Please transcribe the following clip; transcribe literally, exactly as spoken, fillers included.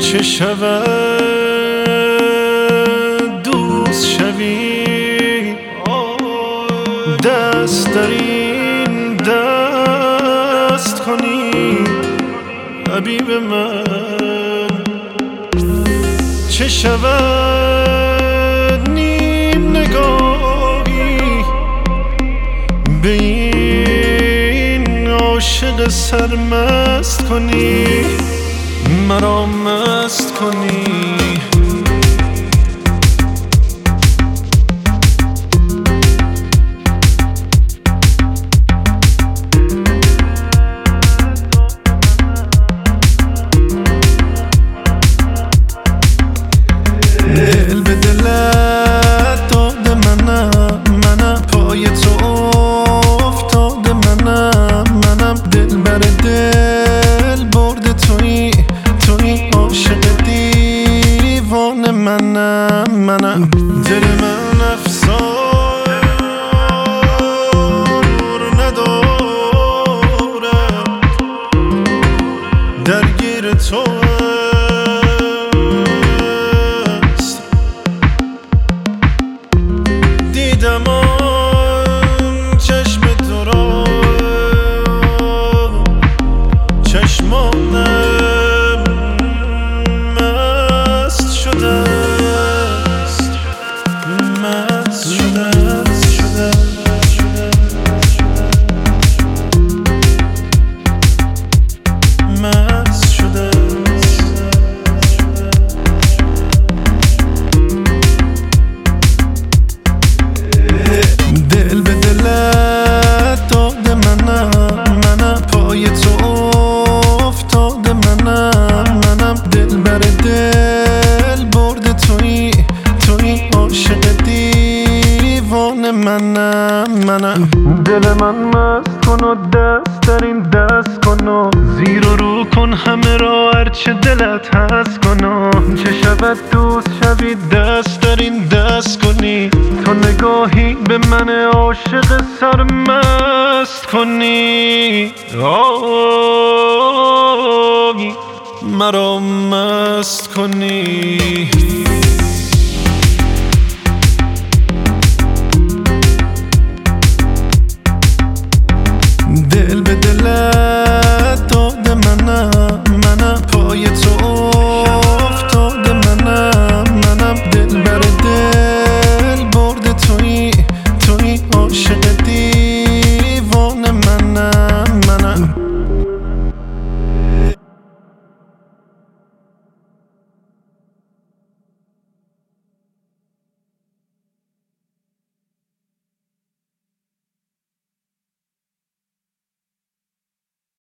چه شود دوست شوی، دست در این دست کنی حبیب من. چه شود نیم نگاهی به این عاشق سرمست کنی، مرا مست کنی. دل به دلت داده منم، منم پای تو افتاده منم، منم دل بر دل برده تویی، تویی عاشق دیوانه منم، منم دل من افسار ندارد درگیر تو دیدم آن چشم تو را، چشمانم مست شده است، مست شده است، شده مست شده. دل به دلت داده منم، منم پای تو افتاده منم، منم دل بر دل برده تویی، تویی عاشق دیوانه منم، منم دل من مست کن و دست در این دست کن و زیر و رو کن همه را هرچه دلت هست کن و چه شود دوست شوی دست در این دست کنی، تو نگاهی به من عاشق سرمست کنی، آی مرا مست کنی.